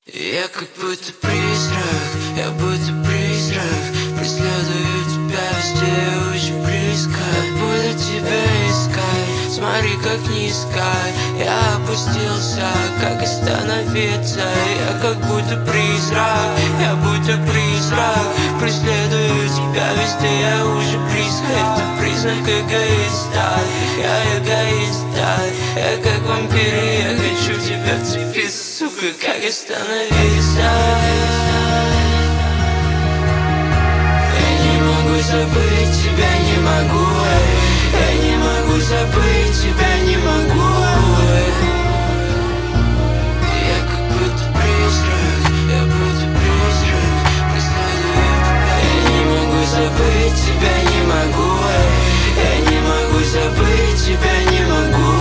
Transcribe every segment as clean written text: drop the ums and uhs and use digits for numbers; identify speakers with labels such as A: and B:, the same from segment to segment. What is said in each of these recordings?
A: Я как будто призрак, я будто призрак. Преследую тебя везде, очень близко. Буду тебя искать, смотри как низко. Я опустился, как остановиться. Я как будто призрак, я будто призрак. Преследую тебя везде, я уже близко. Это признак эгоиста, я эгоиста. Я как вампир, я хочу в тебя вцепиться, сука, как остановиться. Я не могу забыть тебя, не могу. Я не могу забыть тебя, не могу. Я как будто призрак, я будто призрак. Преследую тебя. Я не могу забыть тебя, не могу. Я не могу забыть тебя, не могу.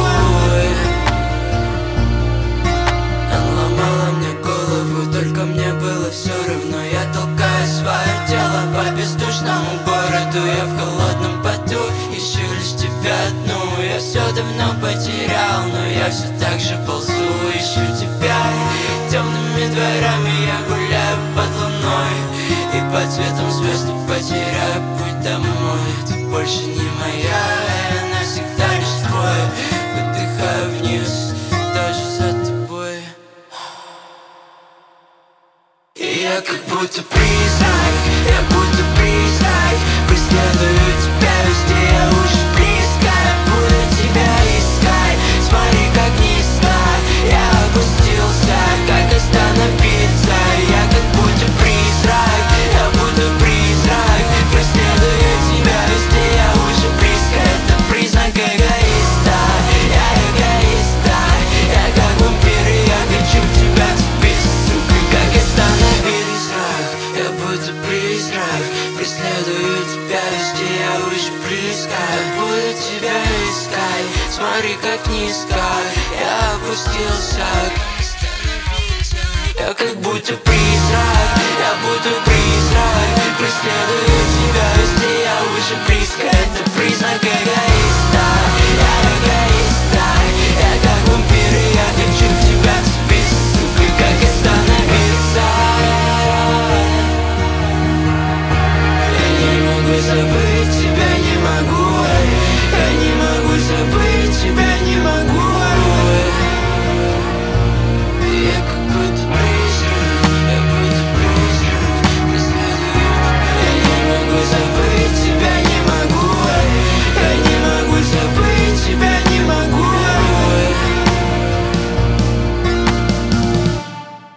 A: Она ломала мне голову, только мне было все равно. Я толкаю свое тело по бездушному городу. Я в холодном поту ищу лишь тебя одну. Я все давно потерял, но я все так же ползу. Ищу тебя темными дворами, я гуляю под луной. И под цветом звезды потеряю путь домой. Ты больше не моя, я навсегда лишь твой. Выдыхаю вниз, даже за тобой. И я как будто призрак, я будто призрак. Преследую тебя везде, я уже близко. Буду тебя искать, смотри как низко. Я опустился, как остановиться. Я как будто призрак, я будто призрак. Преследую тебя везде, я уже близко. Это признак эгоиста, я эгоиста. Я как вампир, я хочу в тебя вцепиться, сука, как остановиться. Я будто призрак, преследую тебя везде, я уже близко. Буду тебя искать, смотри как низко. Я опустился, как остановиться. Я как будто призрак, я будто призрак. Преследую тебя везде, я уже близко. Это признак эгоиста, я